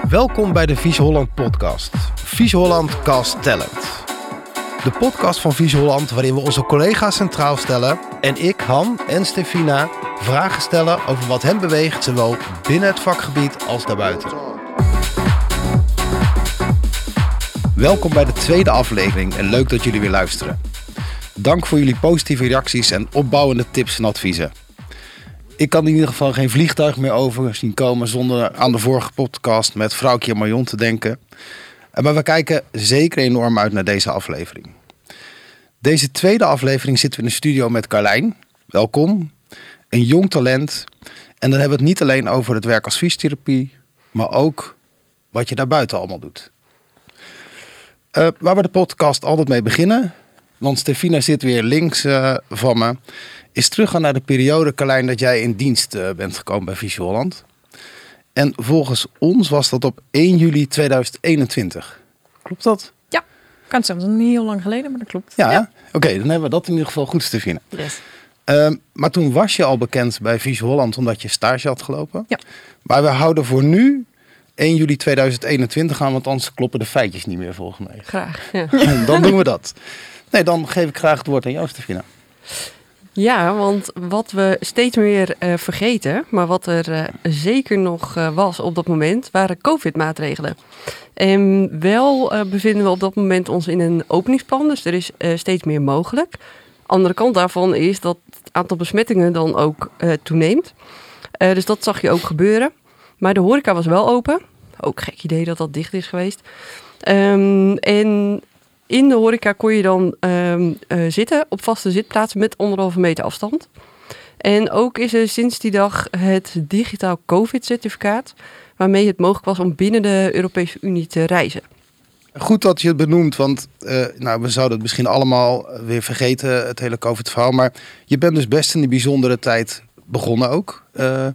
Welkom bij de Vies Holland podcast. Vies Holland Cast Talent. De podcast van Vies Holland waarin we onze collega's centraal stellen en ik, Han en Stefina vragen stellen over wat hen beweegt, zowel binnen het vakgebied als daarbuiten. Welkom bij de tweede aflevering en leuk dat jullie weer luisteren. Dank voor jullie positieve reacties en opbouwende tips en adviezen. Ik kan in ieder geval geen vliegtuig meer over zien komen zonder aan de vorige podcast met Vrouwtje en Marion te denken. Maar we kijken zeker enorm uit naar deze aflevering. Deze tweede aflevering zitten we in de studio met Carlijn. Welkom. Een jong talent. En dan hebben we het niet alleen over het werk als fysiotherapie, maar ook wat je daarbuiten allemaal doet. Waar we de podcast altijd mee beginnen, want Stefina zit weer links van me, is teruggaan naar de periode, Carlijn, dat jij in dienst bent gekomen bij Vies Holland. En volgens ons was dat op 1 juli 2021. Klopt dat? Ja, kan het zijn. Dat is niet heel lang geleden, maar dat klopt. Ja. Oké, dan hebben we dat in ieder geval goed, Stefina. Yes. Maar toen was je al bekend bij Vies Holland omdat je stage had gelopen. Ja. Maar we houden voor nu 1 juli 2021 aan, want anders kloppen de feitjes niet meer volgens mij. Graag, ja. Dan doen we dat. Nee, dan geef ik graag het woord aan jou, Stefina. Ja, want wat we steeds meer vergeten, maar wat er zeker nog was op dat moment, waren COVID-maatregelen. En wel bevinden we op dat moment ons in een openingsplan, dus er is steeds meer mogelijk. Andere kant daarvan is dat het aantal besmettingen dan ook toeneemt. Dus dat zag je ook gebeuren. Maar de horeca was wel open. Ook gek idee dat dat dicht is geweest. En in de horeca kon je dan zitten op vaste zitplaatsen met 1,5 meter afstand. En ook is er sinds die dag het digitaal COVID-certificaat, waarmee het mogelijk was om binnen de Europese Unie te reizen. Goed dat je het benoemt, want we zouden het misschien allemaal weer vergeten, het hele COVID-verhaal. Maar je bent dus best in die bijzondere tijd begonnen ook.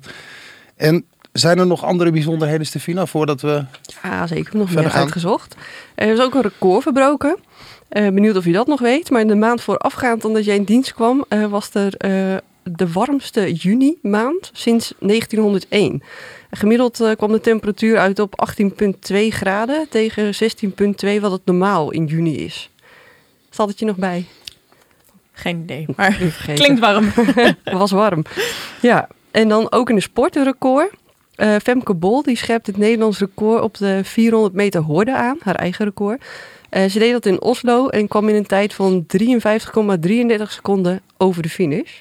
En zijn er nog andere bijzonderheden, Stefina, voordat we Ja, zeker. Nog verder meer gaan? uitgezocht. Er is ook een record verbroken. Benieuwd of je dat nog weet. Maar in de maand voorafgaand aan dat jij in dienst kwam, was er de warmste juni maand sinds 1901. Gemiddeld kwam de temperatuur uit op 18,2 graden tegen 16,2 wat het normaal in juni is. Staat het je nog bij? Geen idee, maar Vergeten. klinkt warm. Het was warm. Ja, en dan ook in de sport een record. Femke Bol die schept het Nederlands record op de 400 meter horde aan, haar eigen record. Ze deed dat in Oslo en kwam in een tijd van 53,33 seconden over de finish.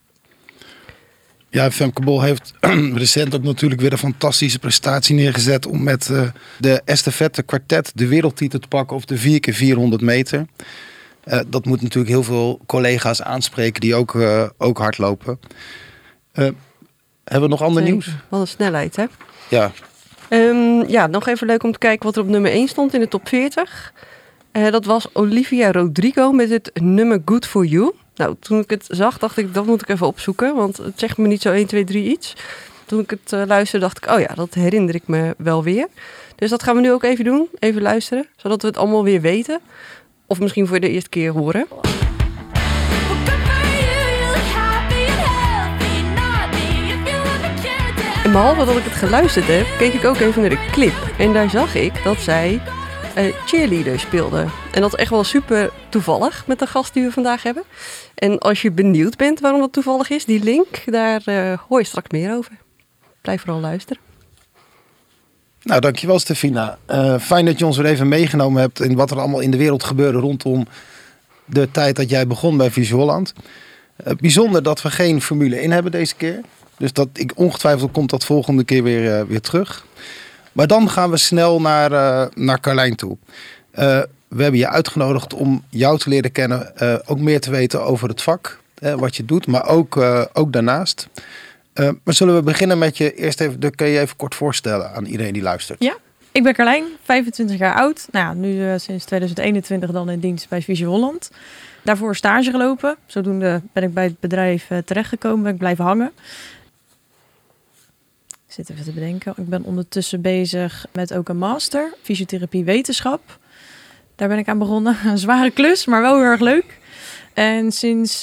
Ja, Femke Bol heeft recent ook natuurlijk weer een fantastische prestatie neergezet om met de estafette kwartet de wereldtitel te pakken op de 4x400 meter. Dat moet natuurlijk heel veel collega's aanspreken die ook hardlopen. Hebben we nog ander nieuws? Wat een snelheid, hè? Ja. Nog even leuk om te kijken wat er op nummer 1 stond in de top 40. Dat was Olivia Rodrigo met het nummer Good For You. Nou, toen ik het zag, dacht ik, dat moet ik even opzoeken. Want het zegt me niet zo 1, 2, 3 iets. Toen ik het luisterde, dacht ik, oh ja, dat herinner ik me wel weer. Dus dat gaan we nu ook even doen. Even luisteren, zodat we het allemaal weer weten. Of misschien voor de eerste keer horen. En behalve dat ik het geluisterd heb, keek ik ook even naar de clip. En daar zag ik dat zij cheerleader speelde. En dat is echt wel super toevallig met de gast die we vandaag hebben. En als je benieuwd bent waarom dat toevallig is, die link, daar hoor je straks meer over. Blijf vooral luisteren. Nou, dankjewel Stefina. Fijn dat je ons weer even meegenomen hebt in wat er allemaal in de wereld gebeurde rondom de tijd dat jij begon bij Vies Holland. Bijzonder dat we geen Formule 1 hebben deze keer. Dus ongetwijfeld komt dat volgende keer weer terug. Maar dan gaan we snel naar Carlijn toe. We hebben je uitgenodigd om jou te leren kennen. Ook meer te weten over het vak. Wat je doet, maar ook daarnaast. Maar zullen we beginnen met je eerst even... Kun je je even kort voorstellen aan iedereen die luistert? Ja, ik ben Carlijn, 25 jaar oud. Nou ja, nu sinds 2021 dan in dienst bij Vies Holland. Daarvoor stage gelopen. Zodoende ben ik bij het bedrijf terechtgekomen. Ben ik blijven hangen. Ik zit even te bedenken. Ik ben ondertussen bezig met ook een master. Fysiotherapie wetenschap. Daar ben ik aan begonnen. Een zware klus, maar wel heel erg leuk. En sinds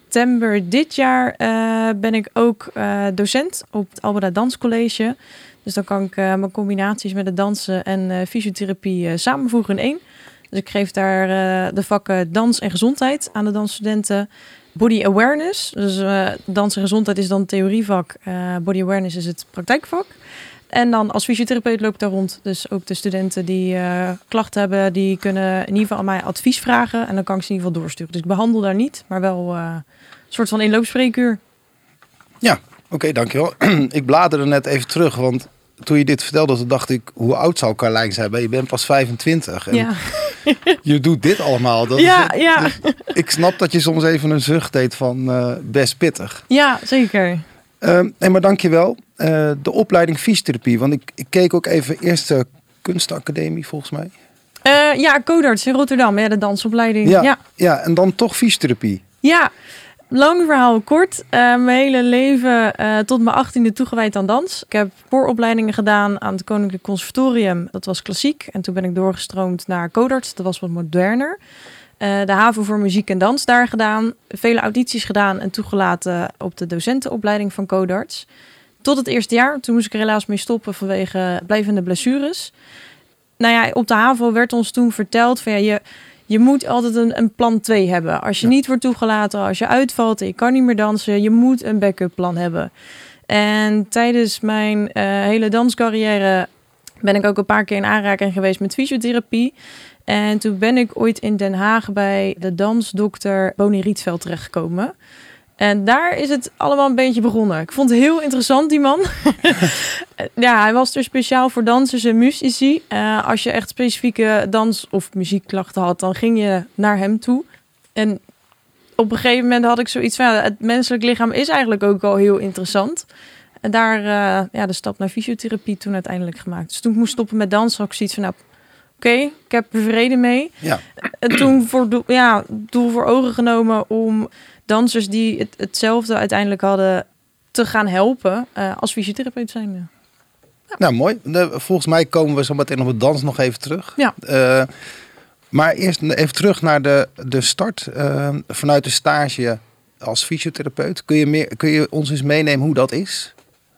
september dit jaar ben ik ook docent op het Alberda Danscollege. Dus dan kan ik mijn combinaties met het dansen en fysiotherapie samenvoegen in één. Dus ik geef daar de vakken dans en gezondheid aan de dansstudenten. Body awareness, dus dans en gezondheid is dan het theorievak. Body awareness is het praktijkvak. En dan als fysiotherapeut loop ik daar rond. Dus ook de studenten die klachten hebben, die kunnen in ieder geval aan mij advies vragen. En dan kan ik ze in ieder geval doorsturen. Dus ik behandel daar niet, maar wel een soort van inloopspreekuur. Ja, oké, dankjewel. Ik bladerde net even terug, want toen je dit vertelde, toen dacht ik, hoe oud zou Carlijn zijn? Je bent pas 25 en Ja. je doet dit allemaal. Dat Ja, is, ja. Dus ik snap dat je soms even een zucht deed van best pittig. Ja, zeker. Maar dankjewel. De opleiding fysiotherapie, want ik keek ook even eerste kunstacademie volgens mij. Ja, Codarts in Rotterdam, ja, de dansopleiding. Ja, en dan toch fysiotherapie. Ja, lang verhaal kort. Mijn hele leven tot mijn 18e toegewijd aan dans. Ik heb vooropleidingen gedaan aan het Koninklijk Conservatorium. Dat was klassiek. En toen ben ik doorgestroomd naar Codarts. Dat was wat moderner. De HAVO voor muziek en dans daar gedaan. Vele audities gedaan en toegelaten op de docentenopleiding van Codarts. Tot het eerste jaar. Toen moest ik er helaas mee stoppen vanwege blijvende blessures. Nou ja, op de HAVO werd ons toen verteld van ja, je moet altijd een plan 2 hebben. Als je niet wordt toegelaten, als je uitvalt en je kan niet meer dansen, je moet een backup plan hebben. En tijdens mijn hele danscarrière ben ik ook een paar keer in aanraking geweest met fysiotherapie. En toen ben ik ooit in Den Haag bij de dansdokter Boni Rietveld terechtgekomen. En daar is het allemaal een beetje begonnen. Ik vond het heel interessant, die man. Ja, hij was er speciaal voor dansers en muzici. Als je echt specifieke dans- of muziekklachten had, dan ging je naar hem toe. En op een gegeven moment had ik zoiets van, ja, het menselijk lichaam is eigenlijk ook al heel interessant. En daar de stap naar fysiotherapie toen uiteindelijk gemaakt. Dus toen ik moest stoppen met dansen, had ik zoiets van, nou, oké, ik heb er vrede mee. Ja. En toen doel voor ogen genomen om dansers die hetzelfde uiteindelijk hadden te gaan helpen als fysiotherapeut zijn. Ja. Nou, mooi. Volgens mij komen we zo meteen op het dans nog even terug. Ja. Maar eerst even terug naar de start. Vanuit de stage als fysiotherapeut. Kun je ons eens meenemen hoe dat is?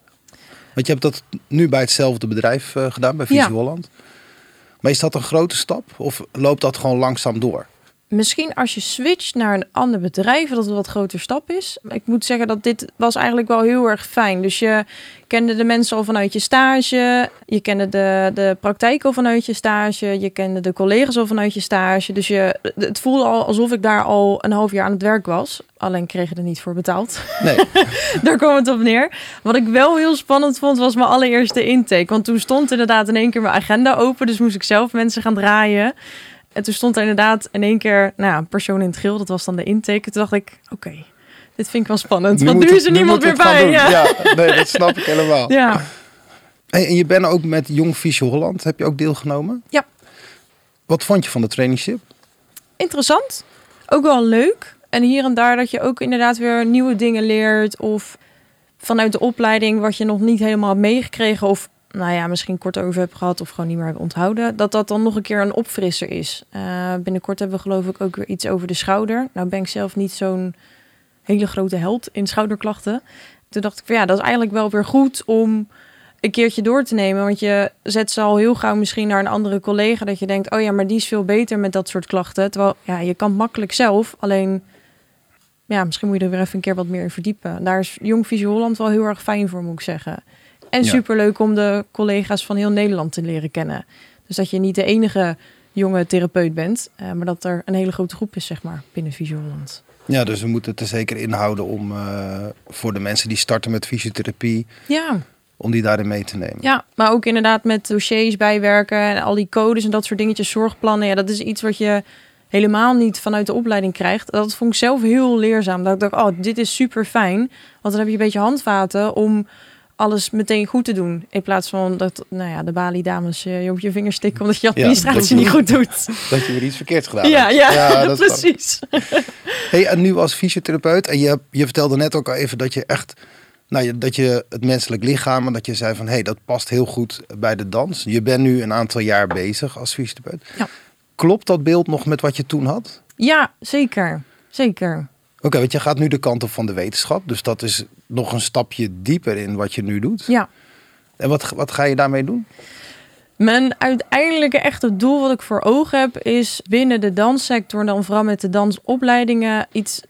Want je hebt dat nu bij hetzelfde bedrijf gedaan, bij Visio Holland. Maar is dat een grote stap of loopt dat gewoon langzaam door? Misschien als je switcht naar een ander bedrijf, dat het een wat groter stap is. Ik moet zeggen dat dit was eigenlijk wel heel erg fijn. Dus je kende de mensen al vanuit je stage. Je kende de praktijk al vanuit je stage. Je kende de collega's al vanuit je stage. Dus het voelde al alsof ik daar al een half jaar aan het werk was. Alleen kreeg je er niet voor betaald. Nee. Daar kwam het op neer. Wat ik wel heel spannend vond, was mijn allereerste intake. Want toen stond inderdaad in één keer mijn agenda open. Dus moest ik zelf mensen gaan draaien. En toen stond er inderdaad in één keer een persoon in het geel. Dat was dan de intake. Toen dacht ik, oké, dit vind ik wel spannend. Want nu is er niemand meer bij. Ja, nee, dat snap ik helemaal. Ja. Hey, en je bent ook met Jong Visio Holland. Heb je ook deelgenomen? Ja. Wat vond je van de traineeship? Interessant. Ook wel leuk. En hier en daar dat je ook inderdaad weer nieuwe dingen leert. Of vanuit de opleiding wat je nog niet helemaal hebt meegekregen. Of misschien kort over heb gehad of gewoon niet meer heb onthouden. Dat dan nog een keer een opfrisser is. Binnenkort hebben we geloof ik ook weer iets over de schouder. Nou ben ik zelf niet zo'n hele grote held in schouderklachten. Toen dacht ik van dat is eigenlijk wel weer goed om een keertje door te nemen. Want je zet ze al heel gauw misschien naar een andere collega. Dat je denkt, oh ja, maar die is veel beter met dat soort klachten. Terwijl je kan makkelijk zelf. Alleen misschien moet je er weer even een keer wat meer in verdiepen. Daar is Jong Visio Holland wel heel erg fijn voor, moet ik zeggen. En superleuk om de collega's van heel Nederland te leren kennen. Dus dat je niet de enige jonge therapeut bent. Maar dat er een hele grote groep is, zeg maar, binnen Visio Holland. Ja, dus we moeten het er zeker inhouden om voor de mensen die starten met fysiotherapie, om die daarin mee te nemen. Ja, maar ook inderdaad met dossiers bijwerken en al die codes en dat soort dingetjes, zorgplannen. Ja, dat is iets wat je helemaal niet vanuit de opleiding krijgt. Dat vond ik zelf heel leerzaam. Dat ik dacht, dit is super fijn. Want dan heb je een beetje handvaten om alles meteen goed te doen. In plaats van dat de Bali-dames je op je vingers stikken omdat je administratie niet goed doet. Dat je weer iets verkeerds gedaan hebt. Ja, dat precies. Hey, en nu als fysiotherapeut, en je vertelde net ook al even dat je echt, dat je het menselijk lichaam, en dat je zei van, dat past heel goed bij de dans. Je bent nu een aantal jaar bezig als fysiotherapeut. Ja. Klopt dat beeld nog met wat je toen had? Ja, zeker. Zeker. Oké, want je gaat nu de kant op van de wetenschap. Dus dat is nog een stapje dieper in wat je nu doet. Ja. En wat ga je daarmee doen? Mijn uiteindelijke echte doel wat ik voor ogen heb... is binnen de danssector en dan vooral met de dansopleidingen... iets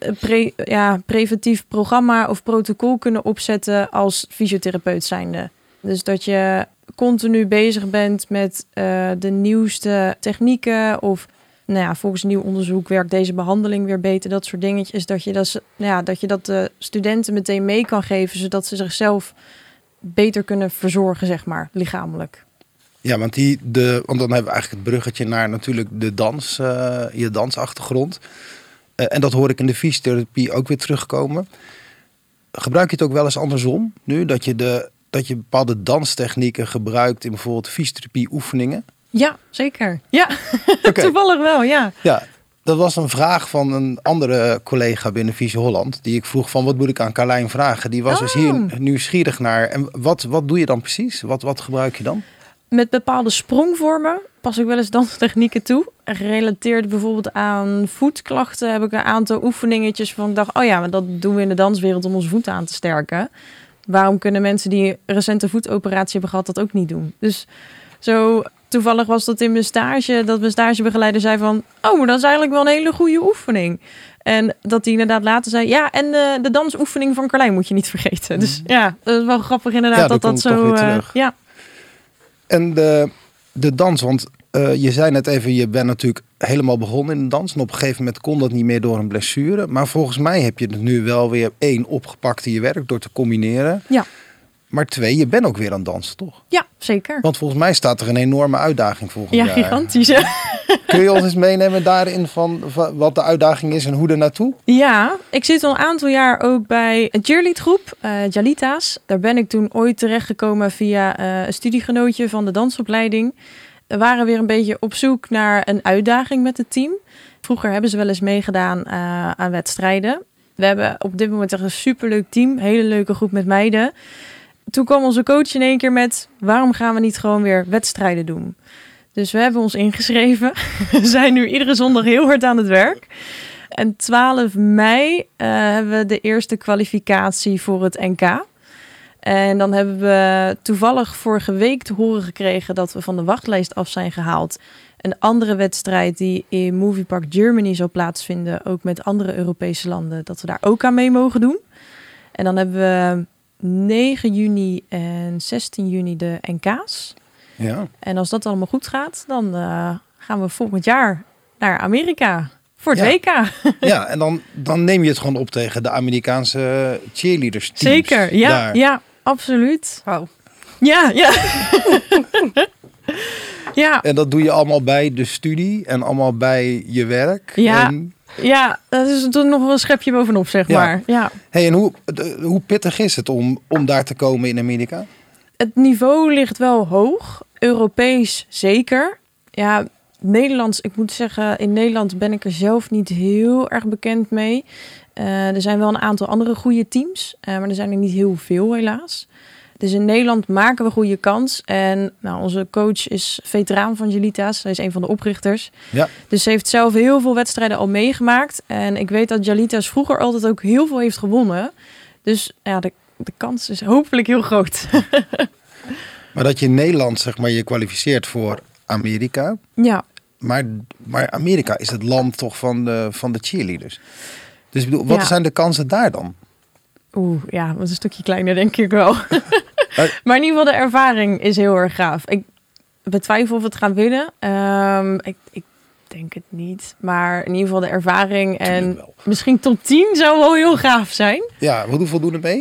preventief programma of protocol kunnen opzetten als fysiotherapeut zijnde. Dus dat je continu bezig bent met de nieuwste technieken of volgens nieuw onderzoek werkt deze behandeling weer beter, dat soort dingetjes. Dat je dat de studenten meteen mee kan geven, zodat ze zichzelf beter kunnen verzorgen, zeg maar, lichamelijk. Ja, want dan hebben we eigenlijk het bruggetje naar natuurlijk de dans, je dansachtergrond. En dat hoor ik in de fysiotherapie ook weer terugkomen. Gebruik je het ook wel eens andersom nu? Dat je bepaalde danstechnieken gebruikt in bijvoorbeeld fysiotherapie oefeningen? Ja, zeker. Ja, okay. Toevallig wel, ja. Ja, dat was een vraag van een andere collega binnen Visio Holland. Die ik vroeg van, wat moet ik aan Carlijn vragen? Die was dus hier nieuwsgierig naar. En wat doe je dan precies? Wat gebruik je dan? Met bepaalde sprongvormen pas ik wel eens danstechnieken toe. Gerelateerd bijvoorbeeld aan voetklachten heb ik een aantal oefeningetjes van ik dacht, maar dat doen we in de danswereld om onze voeten aan te sterken. Waarom kunnen mensen die een recente voetoperatie hebben gehad dat ook niet doen? Dus zo toevallig was dat in mijn stage, dat mijn stagebegeleider zei van, maar dat is eigenlijk wel een hele goede oefening. En dat hij inderdaad later zei, en de dansoefening van Carlijn moet je niet vergeten. Dus ja, dat is wel grappig inderdaad dat zo... ja. En de dans, want je zei net even, je bent natuurlijk helemaal begonnen in de dans. En op een gegeven moment kon dat niet meer door een blessure. Maar volgens mij heb je het nu wel weer 1 opgepakt in je werk door te combineren. Ja. Maar 2, je bent ook weer aan het dansen, toch? Ja, zeker. Want volgens mij staat er een enorme uitdaging volgend jaar. Ja, gigantisch. Ja. Kun je ons eens meenemen daarin van wat de uitdaging is en hoe er naartoe? Ja, ik zit al een aantal jaar ook bij een cheerleadgroep, Jalita's. Daar ben ik toen ooit terechtgekomen via een studiegenootje van de dansopleiding. We waren weer een beetje op zoek naar een uitdaging met het team. Vroeger hebben ze wel eens meegedaan aan wedstrijden. We hebben op dit moment echt een superleuk team, hele leuke groep met meiden. Toen kwam onze coach in één keer met, waarom gaan we niet gewoon weer wedstrijden doen? Dus we hebben ons ingeschreven. We zijn nu iedere zondag heel hard aan het werk. En 12 mei hebben we de eerste kwalificatie voor het NK. En dan hebben we toevallig vorige week te horen gekregen dat we van de wachtlijst af zijn gehaald. Een andere wedstrijd die in Movie Park Germany zal plaatsvinden, ook met andere Europese landen, dat we daar ook aan mee mogen doen. En dan hebben we 9 juni en 16 juni de NK's. Ja. En als dat allemaal goed gaat, dan gaan we volgend jaar naar Amerika voor het WK. Ja, en dan neem je het gewoon op tegen de Amerikaanse cheerleaders teams. Zeker, ja, absoluut. Wow. Ja. Ja. En dat doe je allemaal bij de studie en allemaal bij je werk. Ja. Ja, dat is toen nog wel een schepje bovenop, zeg maar. Ja. Hey, en hoe pittig is het om daar te komen in Amerika? Het niveau ligt wel hoog. Europees zeker. Ja, Nederlands, ik moet zeggen, in Nederland ben ik er zelf niet heel erg bekend mee. Er zijn wel een aantal andere goede teams, maar er zijn er niet heel veel helaas. Dus in Nederland maken we goede kans. En onze coach is veteraan van Jalita's. Zij is een van de oprichters. Ja. Dus ze heeft zelf heel veel wedstrijden al meegemaakt. En ik weet dat Jalita's vroeger altijd ook heel veel heeft gewonnen. Dus ja, de kans is hopelijk heel groot. Maar dat je in Nederland zeg maar je kwalificeert voor Amerika. Ja. Maar Amerika is het land toch van de cheerleaders. Dus ik bedoel, wat zijn de kansen daar dan? Ja, wat een stukje kleiner denk ik wel. Maar in ieder geval de ervaring is heel erg gaaf. Ik betwijfel of we het gaan winnen. Ik denk het niet. Maar in ieder geval de ervaring en misschien top 10 zou wel heel gaaf zijn. Ja, hoeveel doen er mee?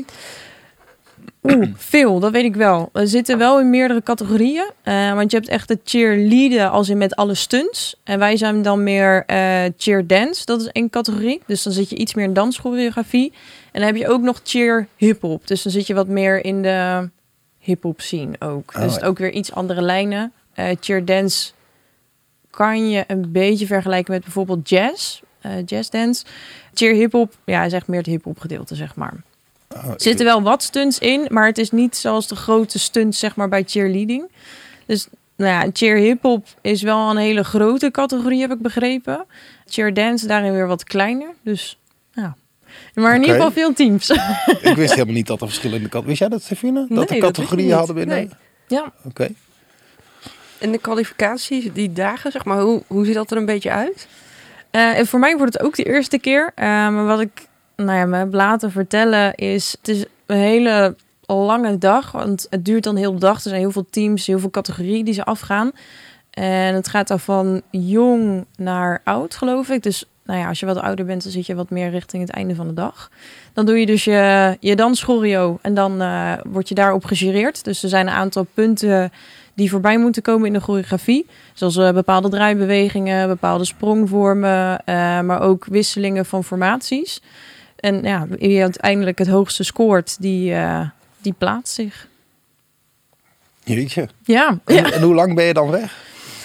Veel, dat weet ik wel. We zitten wel in meerdere categorieën. Want je hebt echt de cheerleaden als in met alle stunts. En wij zijn dan meer cheer dance. Dat is 1 categorie. Dus dan zit je iets meer in danschoreografie. En dan heb je ook nog cheer hip-hop. Dus dan zit je wat meer in de hip-hop scene ook. Dus het ook weer iets andere lijnen. Cheer dance kan je een beetje vergelijken met bijvoorbeeld jazz. Jazz dance. Cheer hip-hop, ja, is echt meer het hip-hop gedeelte, zeg maar. Er zitten wel wat stunts in, maar het is niet zoals de grote stunts, zeg maar, bij cheerleading. Dus cheer hip-hop is wel een hele grote categorie, heb ik begrepen. Cheer dance daarin weer wat kleiner. Dus Ja. Maar in ieder geval veel teams. Ik wist helemaal niet dat er verschillende categorieën... Wist jij dat, Stefine? Dat Nee, er categorieën hadden binnen? Nee. Ja. Oké. En de kwalificaties, die dagen, zeg maar, hoe ziet dat er een beetje uit? En voor mij wordt het ook de eerste keer. Maar wat ik me heb laten vertellen is... Het is een hele lange dag. Want het duurt dan heel de dag. Er zijn heel veel teams, heel veel categorieën die ze afgaan. En het gaat dan van jong naar oud, geloof ik. Dus als je wat ouder bent, dan zit je wat meer richting het einde van de dag. Dan doe je dus je danschoreo en dan word je daarop gejureerd. Dus er zijn een aantal punten die voorbij moeten komen in de choreografie. Zoals bepaalde draaibewegingen, bepaalde sprongvormen, maar ook wisselingen van formaties. En wie uiteindelijk het hoogste scoort, die plaatst zich. Jeetje. Ja. En hoe lang ben je dan weg?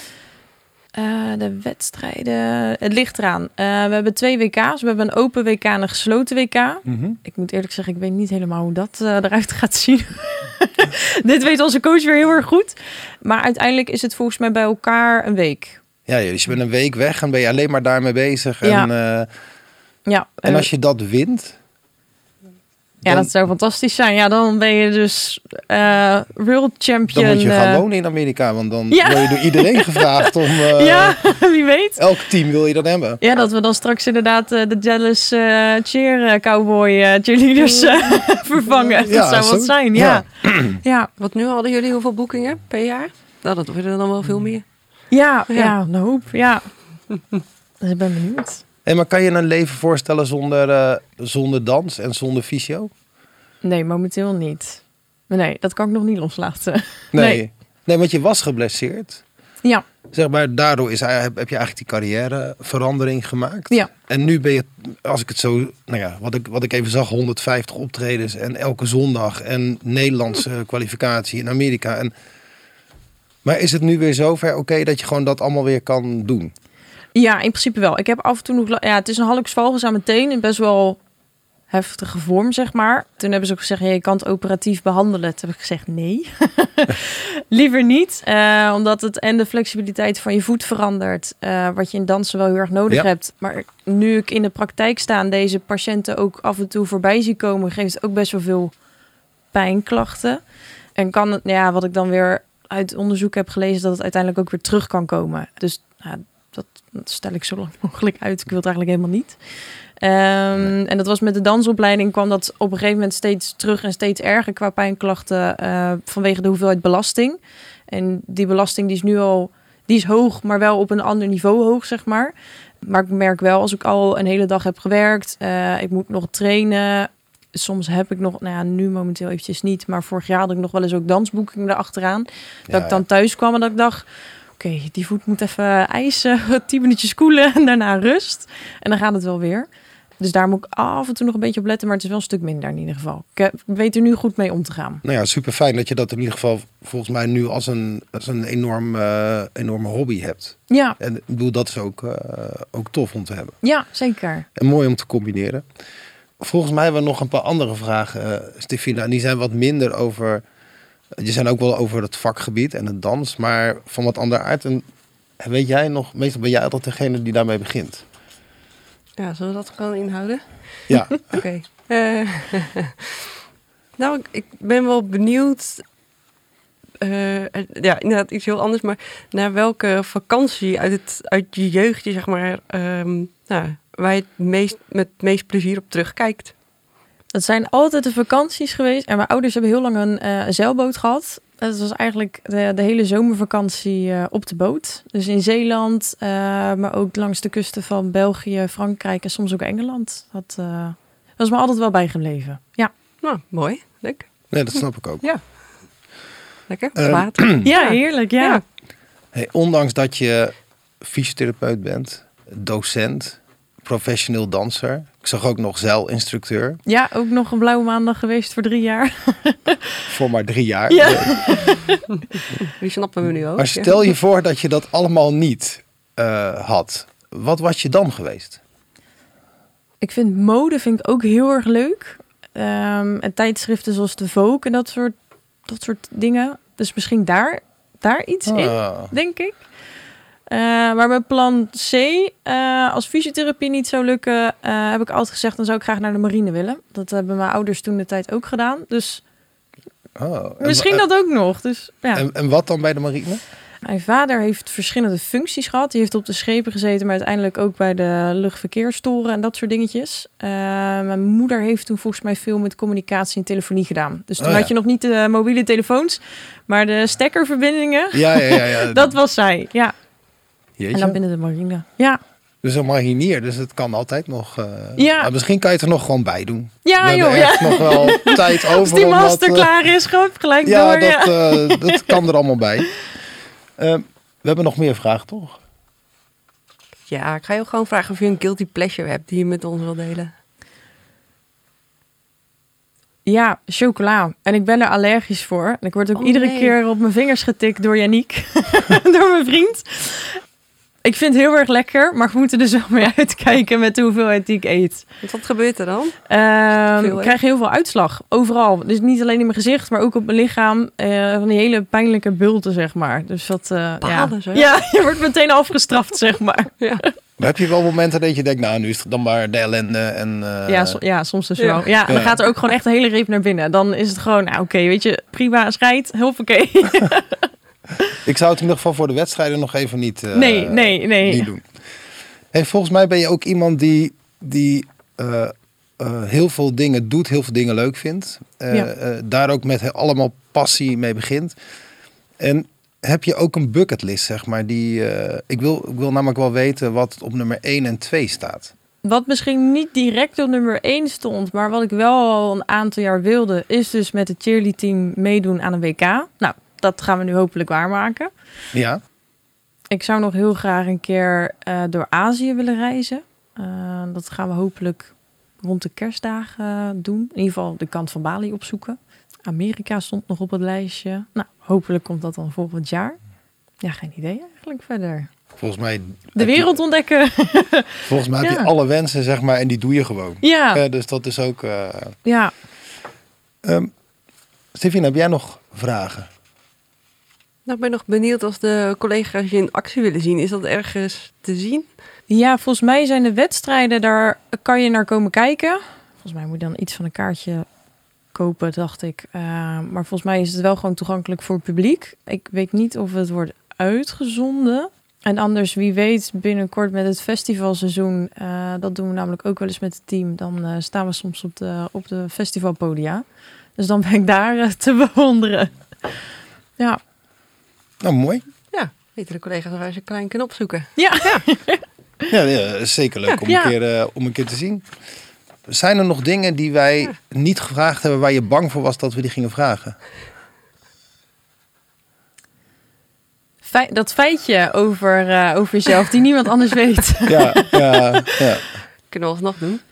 De wedstrijden, het ligt eraan. We hebben 2 WK's. We hebben een open WK en een gesloten WK. Mm-hmm. Ik moet eerlijk zeggen, ik weet niet helemaal hoe dat eruit gaat zien. Dit weet onze coach weer heel erg goed. Maar uiteindelijk is het volgens mij bij elkaar een week. Ja, dus je bent een week weg en ben je alleen maar daarmee bezig. En als je dat wint... Ja, dat zou fantastisch zijn. Ja, dan ben je dus world champion. Dan moet je gaan wonen in Amerika, want dan word je door iedereen gevraagd om... ja, wie weet. Elk team wil je dan hebben. Ja, dat we dan straks inderdaad de Dallas cheer cowboy cheerleaders vervangen. Ja, dat zou wat zijn, ja. Wat nu hadden jullie hoeveel boekingen per jaar? Nou, dat worden er dan wel veel meer. Ja, een hoop, ja. Dus ik ben benieuwd. Hey, maar kan je een leven voorstellen zonder dans en zonder fysio? Nee, momenteel niet. Nee, dat kan ik nog niet loslaten. Nee, want je was geblesseerd. Ja. Zeg maar, daardoor heb je eigenlijk die carrièreverandering gemaakt. Ja. En nu ben je, als ik het zo, wat ik even zag, 150 optredens en elke zondag en Nederlandse kwalificatie in Amerika. Maar is het nu weer zover oké dat je gewoon dat allemaal weer kan doen? Ja, in principe wel. Ik heb af en toe nog... Ja, het is een hallux valgus aan mijn teen. In best wel heftige vorm, zeg maar. Toen hebben ze ook gezegd, je kan het operatief behandelen. Toen heb ik gezegd, nee. Liever niet. Omdat het en de flexibiliteit van je voet verandert. Wat je in dansen wel heel erg nodig hebt. Maar nu ik in de praktijk sta en deze patiënten ook af en toe voorbij zie komen, geeft het ook best wel veel pijnklachten. En kan het, wat ik dan weer uit onderzoek heb gelezen, dat het uiteindelijk ook weer terug kan komen. Dus dat stel ik zo lang mogelijk uit. Ik wil het eigenlijk helemaal niet. En dat was met de dansopleiding, kwam dat op een gegeven moment steeds terug en steeds erger qua pijnklachten vanwege de hoeveelheid belasting. En die belasting die is hoog, maar wel op een ander niveau hoog, zeg maar. Maar ik merk wel, als ik al een hele dag heb gewerkt, ik moet nog trainen. Soms heb ik nog, nu momenteel eventjes niet, maar vorig jaar had ik nog wel eens ook dansboekingen erachteraan. Dat ik dan thuis kwam en dat ik dacht, oké, die voet moet even ijsen, 10 minuutjes koelen en daarna rust. En dan gaat het wel weer. Dus daar moet ik af en toe nog een beetje op letten, maar het is wel een stuk minder in ieder geval. Ik weet er nu goed mee om te gaan. Nou ja, super fijn dat je dat in ieder geval volgens mij nu als een enorme hobby hebt. Ja. En ik bedoel, dat is ook tof om te hebben. Ja, zeker. En mooi om te combineren. Volgens mij hebben we nog een paar andere vragen, Stefina. En die zijn wat minder over... Die zijn ook wel over het vakgebied en het dans, maar van wat ander aard. En weet jij nog, meestal ben jij altijd degene die daarmee begint. Ja, zullen we dat gewoon inhouden? Ja. Oké. Nou, ik ben wel benieuwd. Inderdaad iets heel anders, maar naar welke vakantie uit je jeugdje, zeg maar, waar je met het meest plezier op terugkijkt? Dat zijn altijd de vakanties geweest. En mijn ouders hebben heel lang een zeilboot gehad. Dat was eigenlijk de hele zomervakantie op de boot. Dus in Zeeland, maar ook langs de kusten van België, Frankrijk en soms ook Engeland. Dat was me altijd wel bijgebleven. Ja. Nou, mooi. Leuk. Nee, dat snap ik ook. Ja. Lekker. Water. Ja, heerlijk. Ja. Hey, ondanks dat je fysiotherapeut bent, docent, professioneel danser. Ik zag ook nog zeilinstructeur. Ja, ook nog een blauwe maandag geweest voor 3 jaar. Voor maar 3 jaar. Ja. Die snappen we nu ook. Maar stel je voor dat je dat allemaal niet had. Wat was je dan geweest? Ik vind mode ook heel erg leuk. En tijdschriften zoals de Vogue en dat soort dingen. Dus misschien daar iets in, denk ik. Maar met plan C, als fysiotherapie niet zou lukken, heb ik altijd gezegd, dan zou ik graag naar de marine willen. Dat hebben mijn ouders toen de tijd ook gedaan. Dus misschien dat ook nog. Dus, ja. En wat dan bij de marine? Mijn vader heeft verschillende functies gehad. Die heeft op de schepen gezeten, maar uiteindelijk ook bij de luchtverkeerstoren en dat soort dingetjes. Mijn moeder heeft toen volgens mij veel met communicatie en telefonie gedaan. Dus toen had je nog niet de mobiele telefoons, maar de stekkerverbindingen. Ja. Dat was zij, ja. Jeetje. En dan binnen de marine, ja. Dus een marinier, dus het kan altijd nog... Maar misschien kan je het er nog gewoon bij doen. Ja, we joh. echt nog wel tijd over. Als die master klaar is, gelijk door. Dat kan er allemaal bij. We hebben nog meer vragen, toch? Ja, ik ga je ook gewoon vragen of je een guilty pleasure hebt die je met ons wil delen. Ja, chocola. En ik ben er allergisch voor. En ik word ook iedere keer op mijn vingers getikt door Yannick. Door mijn vriend. Ik vind het heel erg lekker, maar we moeten er zo mee uitkijken met de hoeveelheid die ik eet. Wat gebeurt er dan? Ik krijg heel veel uitslag, overal. Dus niet alleen in mijn gezicht, maar ook op mijn lichaam. Van die hele pijnlijke bulten, zeg maar. Dus dat, ja, je wordt meteen afgestraft, zeg maar. Ja. Maar heb je wel momenten dat je denkt, nou, nu is het dan maar de ellende en... Ja, soms dus wel. Ja, en dan gaat er ook gewoon echt een hele reep naar binnen. Dan is het gewoon, nou, oké, weet je, prima, scheid, hoppakee. Ik zou het in ieder geval voor de wedstrijden nog even niet niet doen. Hey, volgens mij ben je ook iemand die heel veel dingen doet, heel veel dingen leuk vindt. Daar ook met allemaal passie mee begint. En heb je ook een bucketlist, zeg maar? Ik wil namelijk wel weten wat op nummer 1 en 2 staat. Wat misschien niet direct op nummer 1 stond, maar wat ik wel al een aantal jaar wilde, is dus met het cheerleadteam meedoen aan een WK. Nou, dat gaan we nu hopelijk waarmaken. Ja. Ik zou nog heel graag een keer door Azië willen reizen. Dat gaan we hopelijk rond de kerstdagen doen. In ieder geval de kant van Bali opzoeken. Amerika stond nog op het lijstje. Nou, hopelijk komt dat dan volgend jaar. Ja, geen idee eigenlijk verder. Volgens mij... De wereld ontdekken. Volgens mij heb je alle wensen, zeg maar, en die doe je gewoon. Ja. Dus dat is ook... Ja. Stefine, heb jij nog vragen? Nou, ik ben nog benieuwd als de collega's je in actie willen zien. Is dat ergens te zien? Ja, volgens mij zijn de wedstrijden, daar kan je naar komen kijken. Volgens mij moet je dan iets van een kaartje kopen, dacht ik. Maar volgens mij is het wel gewoon toegankelijk voor het publiek. Ik weet niet of het wordt uitgezonden. En anders, wie weet, binnenkort met het festivalseizoen. Dat doen we namelijk ook wel eens met het team. Dan staan we soms op de festivalpodia. Dus dan ben ik daar te bewonderen. Ja. Nou, mooi. Ja, weten de collega's waar ze klein kunnen opzoeken. Ja. Ja, zeker leuk om een keer te zien. Zijn er nog dingen die wij niet gevraagd hebben waar je bang voor was dat we die gingen vragen? Dat feitje over jezelf die niemand anders weet. Ja. Kunnen we alsnog doen.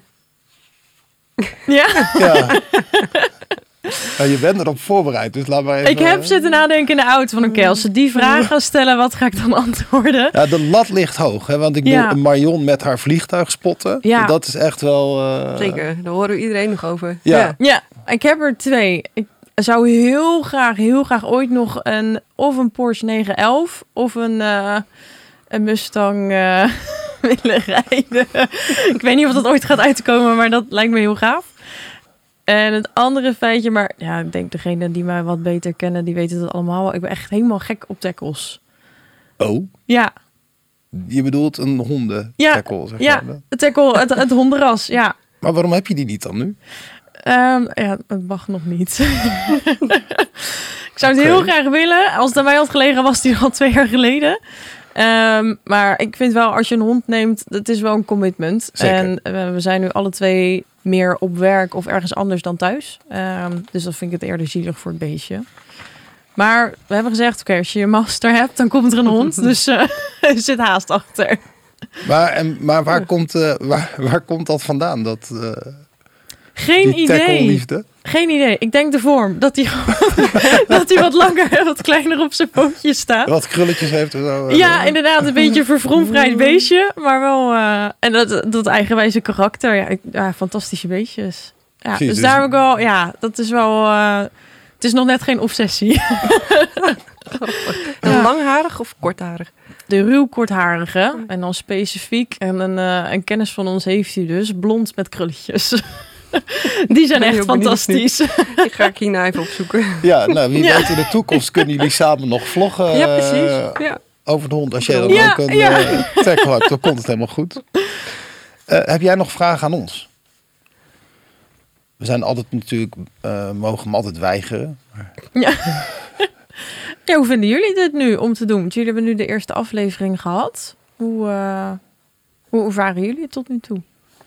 Ja. Nou, je bent erop voorbereid, dus laat maar even... Ik heb zitten nadenken in de auto van als ze die vragen stellen, wat ga ik dan antwoorden? Ja, de lat ligt hoog, hè? Want ik bedoel, Marion met haar vliegtuig spotten, dat is echt wel... Zeker, daar horen we iedereen nog over. Ja, ik heb er 2. Ik zou heel graag ooit nog een Porsche 911 of een Mustang willen rijden. Ik weet niet of dat ooit gaat uitkomen, maar dat lijkt me heel gaaf. En het andere feitje, maar ja, ik denk degene die mij wat beter kennen, die weten het allemaal wel. Ik ben echt helemaal gek op tackles. Oh? Ja. Je bedoelt een hondentackle, zeg maar. Ja, het tackle, het hondenras, ja. Maar waarom heb je die niet dan nu? Het mag nog niet. Ik zou het heel graag willen. Als het aan mij had gelegen, was die al 2 jaar geleden. Maar ik vind wel, als je een hond neemt, dat is wel een commitment. Zeker. En we zijn nu alle 2 meer op werk of ergens anders dan thuis. Dus dan vind ik het eerder zielig voor het beestje. Maar we hebben gezegd, oké, als je je master hebt, dan komt er een hond. Dus er zit haast achter. Maar waar komt dat vandaan? Geen idee. Geen idee. Ik denk de vorm. Dat hij wat langer en wat kleiner op zijn pootjes staat. Wat krulletjes heeft of zo. Ja, inderdaad. Een beetje verfromfrijd beestje. Maar wel... en dat eigenwijze karakter. Ja, fantastische beestjes. Ja, dus daar heb ik wel... Ja, dat is wel... het is nog net geen obsessie. En langharig of kortharig? De ruw kortharige. En dan specifiek. En een kennis van ons heeft hij dus. Blond met krulletjes. Die zijn echt fantastisch. Die ga ik hierna even opzoeken. Ja, nou, wie weet in de toekomst kunnen jullie samen nog vloggen. Ja, precies. Ja. Over de hond. Als jij dan ook een tackle hebt, dan komt het helemaal goed. Heb jij nog vragen aan ons? We zijn altijd natuurlijk, mogen hem altijd weigeren. Ja. Ja, hoe vinden jullie dit nu om te doen? Want jullie hebben nu de eerste aflevering gehad. Hoe ervaren jullie het tot nu toe?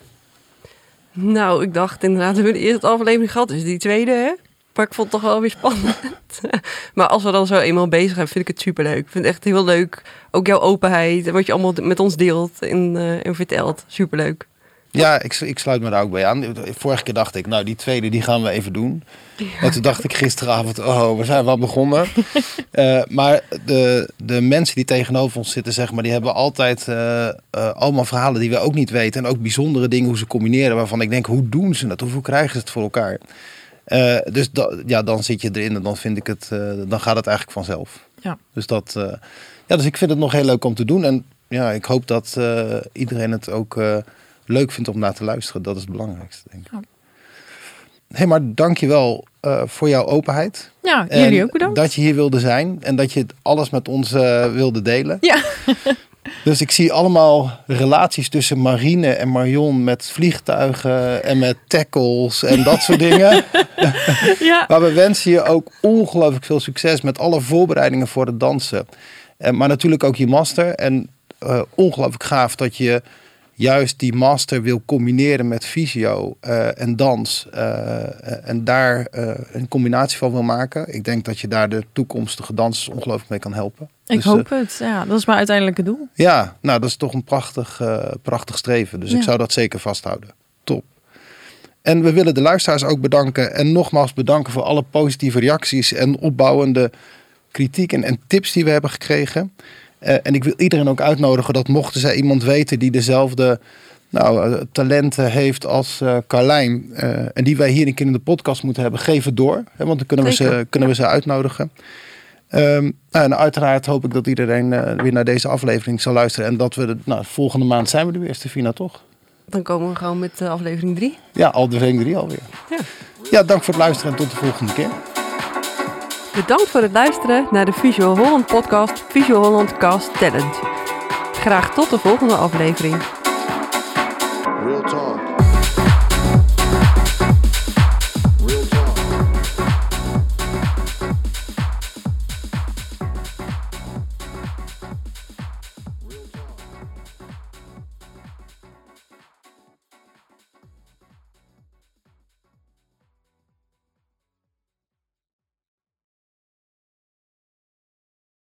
Nou, ik dacht inderdaad, we hebben de eerste aflevering gehad, dus die tweede, hè? Maar ik vond het toch wel weer spannend. Maar als we dan zo eenmaal bezig zijn, vind ik het superleuk. Ik vind het echt heel leuk. Ook jouw openheid en wat je allemaal met ons deelt en vertelt. Superleuk. Ja, ik sluit me daar ook bij aan. Vorige keer dacht ik, nou die tweede die gaan we even doen. Ja. En toen dacht ik gisteravond, we zijn wel begonnen. Maar de mensen die tegenover ons zitten, zeg maar, die hebben altijd allemaal verhalen die we ook niet weten. En ook bijzondere dingen hoe ze combineren, waarvan ik denk, hoe doen ze dat? Hoe krijgen ze het voor elkaar? Dus dan zit je erin en dan vind ik het, dan gaat het eigenlijk vanzelf. Ja. Dus dus ik vind het nog heel leuk om te doen. En ja, ik hoop dat iedereen het ook leuk vindt om naar te luisteren. Dat is het belangrijkste, denk ik. Ja. Hey, maar dankjewel voor jouw openheid. Ja, jullie ook bedankt. Dat je hier wilde zijn en dat je alles met ons wilde delen. Ja. Dus ik zie allemaal relaties tussen Marine en Marion met vliegtuigen en met tackles en dat soort dingen. Ja. Maar we wensen je ook ongelooflijk veel succes met alle voorbereidingen voor het dansen. Maar natuurlijk ook je master. En ongelooflijk gaaf dat je juist die master wil combineren met fysio en dans. En daar een combinatie van wil maken. Ik denk dat je daar de toekomstige dansers ongelooflijk mee kan helpen. Ik hoop het. Ja, dat is mijn uiteindelijke doel. Ja, nou dat is toch een prachtig streven. Dus ik zou dat zeker vasthouden. Top. En we willen de luisteraars ook bedanken. En nogmaals bedanken voor alle positieve reacties en opbouwende kritiek en tips die we hebben gekregen. En ik wil iedereen ook uitnodigen dat mochten zij iemand weten die dezelfde talenten heeft als Carlijn. En die wij hier in de podcast moeten hebben, geef het door. Hè, want dan kunnen we ze uitnodigen. En uiteraard hoop ik dat iedereen weer naar deze aflevering zal luisteren. En dat we volgende maand zijn we er weer, Stefina, toch? Dan komen we gewoon met aflevering 3. Ja, aflevering 3 alweer. Ja, dank voor het luisteren en tot de volgende keer. Bedankt voor het luisteren naar de Visual Holland podcast Visual Holland Cast Talent. Graag tot de volgende aflevering. Real talk.